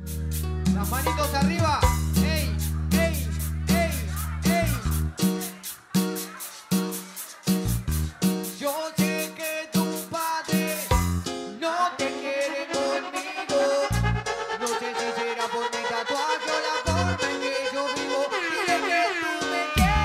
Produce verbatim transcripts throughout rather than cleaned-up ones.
Las manitos arriba. Ey, ey, ey, ey. Yo sé que tu padre no te quiere conmigo. No sé si será por mi tatuaje o la forma en que yo vivo. Dile que tú me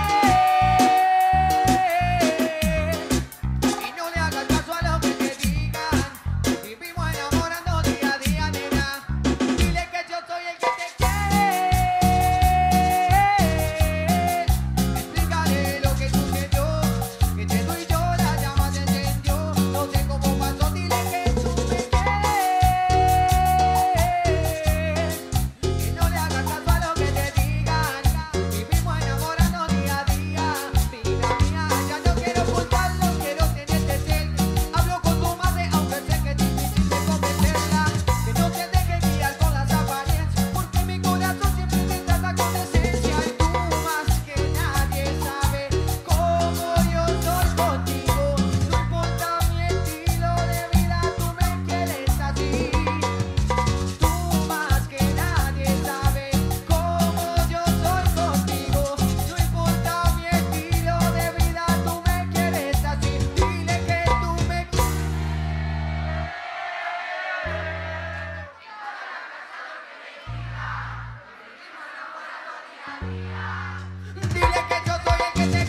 quieres y no le hagas caso a lo que te digan. Vivimos enamorando día a día, nena. Dile que yo soy el que te quiere. Explícale lo que sucedió, que entre tú y yo la llama se encendió. No sé cómo pasó, dile que tú me quieres y no le hagas caso a lo que te digan. Vivimos enamorando día a día. Vida mía, ya no quiero ocultarlo, quiero tenerte cerca. Hablo con tu madre, aunque sé que es difícil de convencerla. Que no te deje guiar con las apariencias, porque mi corazón siempre te trata con decencia. Y tú más que nadie sabes cómo yo soy contigo. No importa mi estilo de vida, tú me quieres así. Tú más que nadie sabes cómo yo soy contigo. No importa mi estilo de vida, tú me quieres así. Dile que tú me Dile que yo soy el que te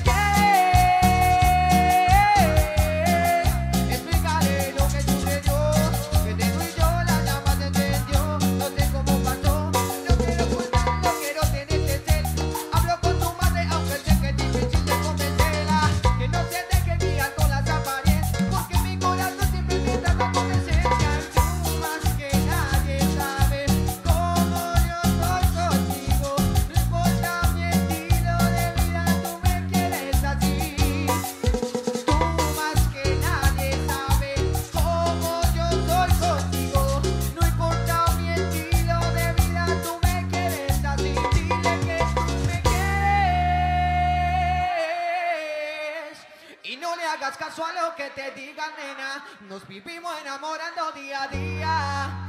quiere. Explícale lo que sucedió, que entre tú y yo la llama se encendió. No sé cómo pasó, no quiero ocultarlo, quiero tenerte cerca. Hablo con tu madre, aunque sé que es difícil de convencerla. Que no se deje guiar con las apariencias, porque mi corazón siempre te trata con decencia. Y tú más que nadie sabes cómo yo soy contigo. No importa mi estilo de vida, tú me quieres así. Tú más que nadie sabes cómo yo soy contigo. No importa mi estilo de vida, tú me quieres así. Dile que tú me quieres y no le hagas caso a lo que te digan, nena. Nos vivimos enamorando día a día.